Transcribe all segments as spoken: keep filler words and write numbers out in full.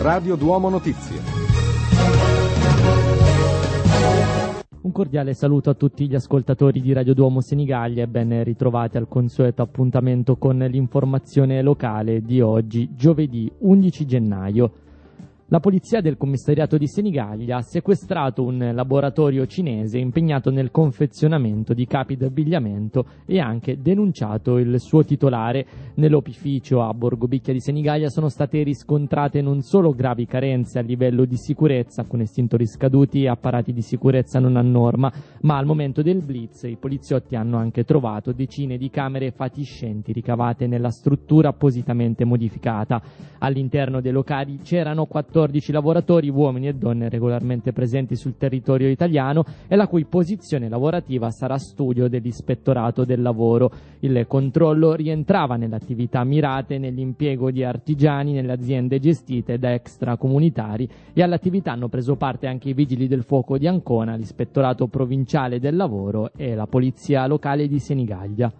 Radio Duomo Notizie. Un cordiale saluto a tutti gli ascoltatori di Radio Duomo Senigallia e ben ritrovati al consueto appuntamento con l'informazione locale di oggi, giovedì undici gennaio. La polizia del commissariato di Senigallia ha sequestrato un laboratorio cinese impegnato nel confezionamento di capi d'abbigliamento e anche denunciato il suo titolare. Nell'opificio a Borgobicchia di Senigallia sono state riscontrate non solo gravi carenze a livello di sicurezza, con estintori scaduti e apparati di sicurezza non a norma, ma al momento del blitz i poliziotti hanno anche trovato decine di camere fatiscenti ricavate nella struttura appositamente modificata. All'interno dei locali c'erano quattordici lavoratori, uomini e donne regolarmente presenti sul territorio italiano e la cui posizione lavorativa sarà studio dell'Ispettorato del Lavoro. Il controllo rientrava nelle attività mirate nell'impiego di artigiani nelle aziende gestite da extracomunitari e all'attività hanno preso parte anche i Vigili del Fuoco di Ancona, l'Ispettorato Provinciale del Lavoro e la Polizia Locale di Senigallia.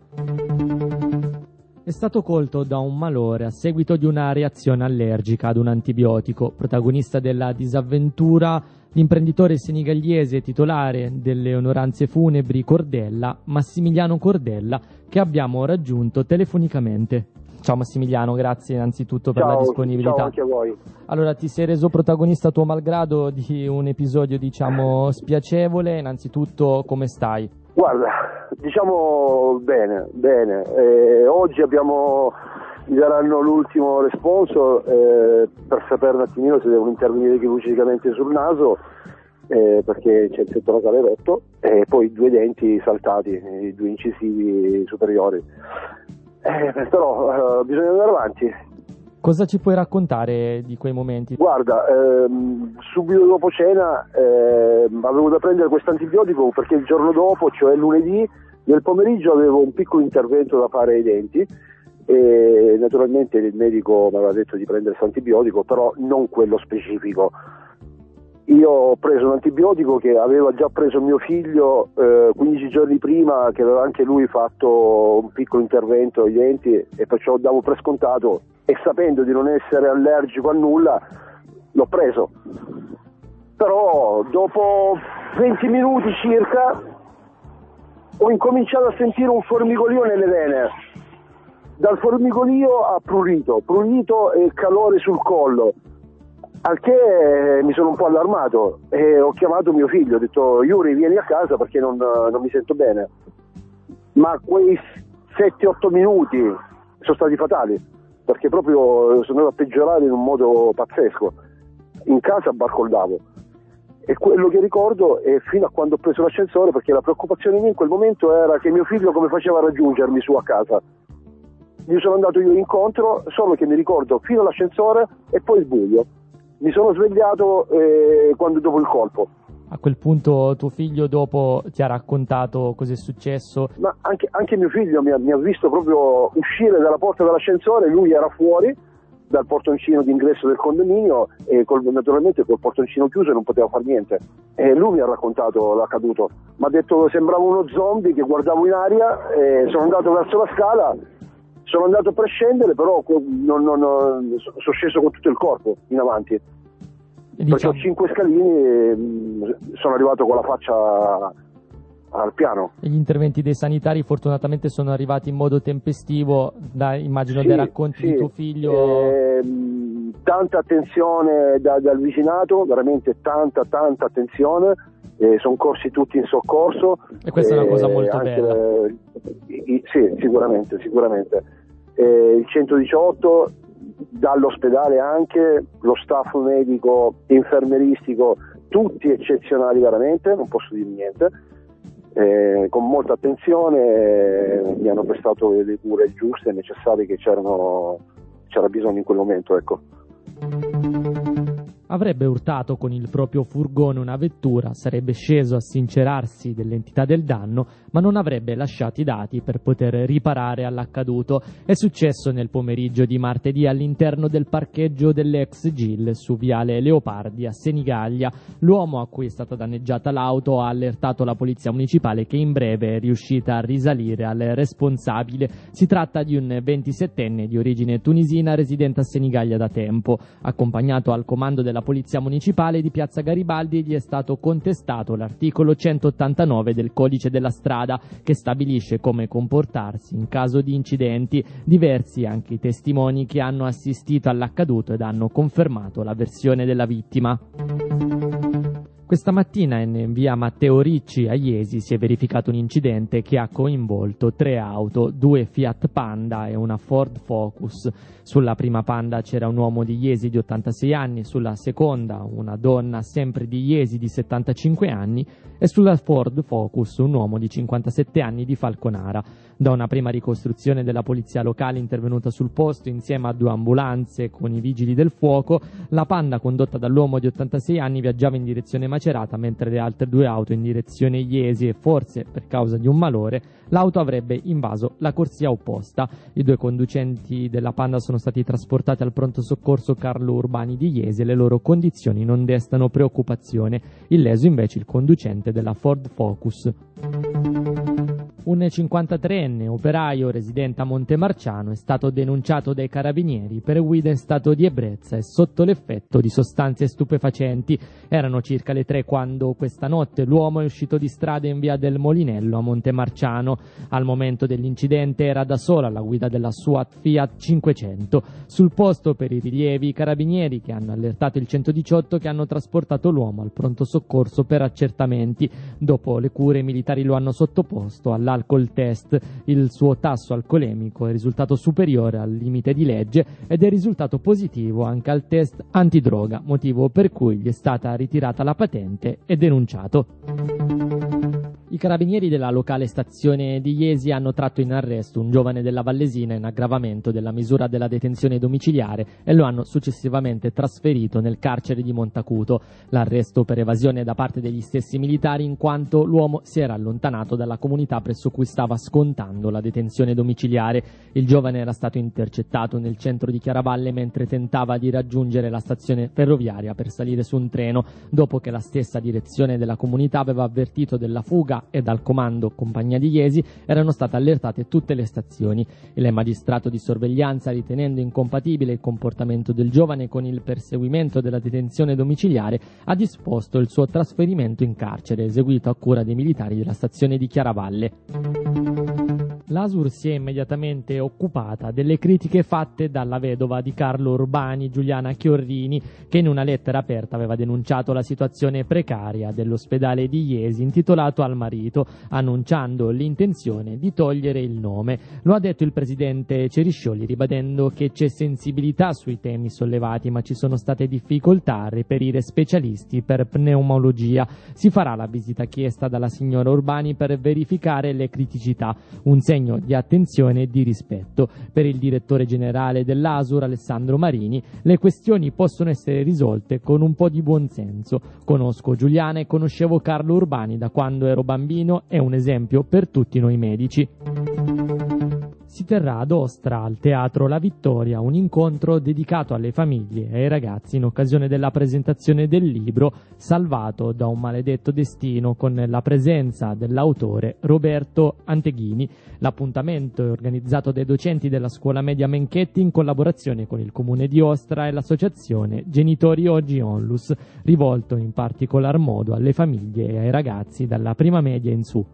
È stato colto da un malore a seguito di una reazione allergica ad un antibiotico. Protagonista della disavventura, l'imprenditore senigalliese titolare delle onoranze funebri Cordella, Massimiliano Cordella, che abbiamo raggiunto telefonicamente. Ciao Massimiliano, grazie innanzitutto per ciao, la disponibilità. Ciao anche a voi. Allora, ti sei reso protagonista tuo malgrado di un episodio, diciamo, spiacevole. Innanzitutto, come stai? Guarda, diciamo bene, bene. Eh, oggi abbiamo, mi daranno l'ultimo responso eh, per sapere un attimino se devono intervenire chirurgicamente sul naso, eh, perché c'è il setto nasale rotto, e poi due denti saltati, i due incisivi superiori. Eh, però eh, bisogna andare avanti. Cosa ci puoi raccontare di quei momenti? Guarda, ehm, subito dopo cena ehm, avevo da prendere questo antibiotico perché il giorno dopo, cioè lunedì, nel pomeriggio avevo un piccolo intervento da fare ai denti e naturalmente il medico mi aveva detto di prendere questo antibiotico, però non quello specifico. Io ho preso un antibiotico che aveva già preso mio figlio eh, quindici giorni prima, che aveva anche lui fatto un piccolo intervento ai denti e perciò davo per scontato, e sapendo di non essere allergico a nulla l'ho preso. Però dopo venti minuti circa ho incominciato a sentire un formicolio nelle vene. Dal formicolio a prurito, prurito e calore sul collo. Al che mi sono un po' allarmato e ho chiamato mio figlio, ho detto: Yuri, vieni a casa perché non, non mi sento bene. Ma quei sette otto minuti sono stati fatali, perché proprio sono andato a peggiorare in un modo pazzesco. In casa barcoldavo, e quello che ricordo è fino a quando ho preso l'ascensore, perché la preoccupazione mia in quel momento era che mio figlio come faceva a raggiungermi su a casa. Gli sono andato io incontro, solo che mi ricordo fino all'ascensore e poi il buio. Mi sono svegliato eh, quando dopo il colpo. A quel punto tuo figlio dopo ti ha raccontato cosa è successo? Ma anche, anche mio figlio mi ha, mi ha visto proprio uscire dalla porta dell'ascensore, lui era fuori dal portoncino d'ingresso del condominio e col, naturalmente col portoncino chiuso non poteva fare niente. E lui mi ha raccontato l'accaduto. Mi ha detto che sembrava uno zombie, che guardavo in aria, e sono andato verso la scala, sono andato per scendere, però non, non, non, sono sceso con tutto il corpo in avanti. Diciamo... Perché ho cinque scalini e sono arrivato con la faccia al piano. E gli interventi dei sanitari fortunatamente sono arrivati in modo tempestivo, da, immagino sì, dai racconti sì. di tuo figlio. Eh, tanta attenzione da, dal vicinato, veramente tanta tanta attenzione, eh, sono corsi tutti in soccorso. E questa eh, è una cosa molto anche, bella. Eh, i, sì, sicuramente, sicuramente. Eh, il centodiciotto, dall'ospedale anche, lo staff medico, infermeristico, tutti eccezionali veramente, non posso dire niente. Eh, con molta attenzione eh, mi hanno prestato le cure giuste e necessarie che c'erano, c'era bisogno in quel momento, ecco. avrebbe urtato con il proprio furgone una vettura, sarebbe sceso a sincerarsi dell'entità del danno, ma non avrebbe lasciato i dati per poter riparare all'accaduto. È successo nel pomeriggio di martedì all'interno del parcheggio dell'ex G I L su viale Leopardi a Senigallia. L'uomo a cui è stata danneggiata l'auto ha allertato la polizia municipale, che in breve è riuscita a risalire al responsabile. Si tratta di un ventisettenne di origine tunisina residente a Senigallia da tempo. Accompagnato al comando della polizia municipale di Piazza Garibaldi, gli è stato contestato l'articolo centottantanove del codice della strada, che stabilisce come comportarsi in caso di incidenti. Diversi anche i testimoni che hanno assistito all'accaduto ed hanno confermato la versione della vittima. Questa mattina in via Matteo Ricci a Jesi si è verificato un incidente che ha coinvolto tre auto, due Fiat Panda e una Ford Focus. Sulla prima Panda c'era un uomo di Jesi di ottantasei anni, sulla seconda una donna sempre di Jesi di settantacinque anni e sulla Ford Focus un uomo di cinquantasette anni di Falconara. Da una prima ricostruzione della polizia locale intervenuta sul posto insieme a due ambulanze con i vigili del fuoco, la Panda condotta dall'uomo di ottantasei anni viaggiava in direzione Macerata, mentre le altre due auto in direzione Jesi, e forse per causa di un malore l'auto avrebbe invaso la corsia opposta. I due conducenti della Panda sono stati trasportati al pronto soccorso Carlo Urbani di Jesi e le loro condizioni non destano preoccupazione. Illeso invece il conducente della Ford Focus. Un cinquantatreenne operaio residente a Montemarciano è stato denunciato dai carabinieri per guida in stato di ebbrezza e sotto l'effetto di sostanze stupefacenti. Erano circa le tre quando questa notte l'uomo è uscito di strada in via del Molinello a Montemarciano. Al momento dell'incidente era da sola alla guida della sua Fiat cinquecento. Sul posto per i rilievi i carabinieri, che hanno allertato il centodiciotto, che hanno trasportato l'uomo al pronto soccorso per accertamenti. Dopo le cure i militari lo hanno sottoposto all'alcol test. Il suo tasso alcolemico è risultato superiore al limite di legge ed è risultato positivo anche al test antidroga, motivo per cui gli è stata ritirata la patente e denunciato. I carabinieri della locale stazione di Jesi hanno tratto in arresto un giovane della Vallesina in aggravamento della misura della detenzione domiciliare e lo hanno successivamente trasferito nel carcere di Montacuto. L'arresto per evasione da parte degli stessi militari, in quanto l'uomo si era allontanato dalla comunità presso cui stava scontando la detenzione domiciliare. Il giovane era stato intercettato nel centro di Chiaravalle mentre tentava di raggiungere la stazione ferroviaria per salire su un treno, dopo che la stessa direzione della comunità aveva avvertito della fuga e dal comando Compagnia di Jesi erano state allertate tutte le stazioni. Il magistrato di sorveglianza, ritenendo incompatibile il comportamento del giovane con il perseguimento della detenzione domiciliare, ha disposto il suo trasferimento in carcere, eseguito a cura dei militari della stazione di Chiaravalle. L'A S U R si è immediatamente occupata delle critiche fatte dalla vedova di Carlo Urbani, Giuliana Chiorrini, che in una lettera aperta aveva denunciato la situazione precaria dell'ospedale di Jesi, intitolato al marito, annunciando l'intenzione di togliere il nome. Lo ha detto il presidente Ceriscioli, ribadendo che c'è sensibilità sui temi sollevati, ma ci sono state difficoltà a reperire specialisti per pneumologia. Si farà la visita chiesta dalla signora Urbani per verificare le criticità, un segno di attenzione e di rispetto. Per il direttore generale dell'A S U R, Alessandro Marini, le questioni possono essere risolte con un po' di buonsenso. Conosco Giuliana e conoscevo Carlo Urbani da quando ero bambino, è un esempio per tutti noi medici. Si terrà ad Ostra, al Teatro La Vittoria, un incontro dedicato alle famiglie e ai ragazzi in occasione della presentazione del libro Salvato da un maledetto destino, con la presenza dell'autore Roberto Anteghini. L'appuntamento è organizzato dai docenti della scuola media Menchetti in collaborazione con il comune di Ostra e l'associazione Genitori Oggi Onlus, rivolto in particolar modo alle famiglie e ai ragazzi dalla prima media in su.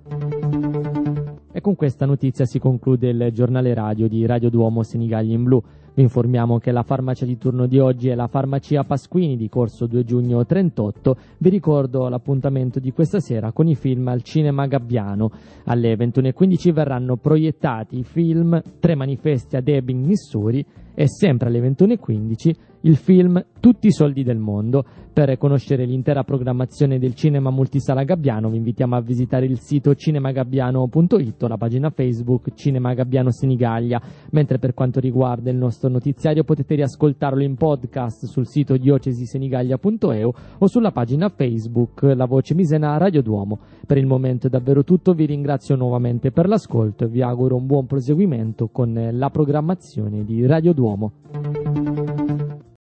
E con questa notizia si conclude il giornale radio di Radio Duomo Senigallia in Blu. Vi informiamo che la farmacia di turno di oggi è la farmacia Pasquini di corso due giugno trentotto. Vi ricordo l'appuntamento di questa sera con i film al Cinema Gabbiano. Alle ventuno e quindici verranno proiettati i film Tre manifesti ad Ebbing, Missouri, e sempre alle ventuno e quindici il film Tutti i soldi del mondo. Per conoscere l'intera programmazione del Cinema Multisala Gabbiano vi invitiamo a visitare il sito cinemagabbiano punto it o la pagina Facebook Cinema Gabbiano Senigallia, mentre per quanto riguarda il nostro nostro notiziario potete riascoltarlo in podcast sul sito diocesisenigaglia punto e u o sulla pagina Facebook La Voce Misena Radio Duomo. Per il momento è davvero tutto, vi ringrazio nuovamente per l'ascolto e vi auguro un buon proseguimento con la programmazione di Radio Duomo.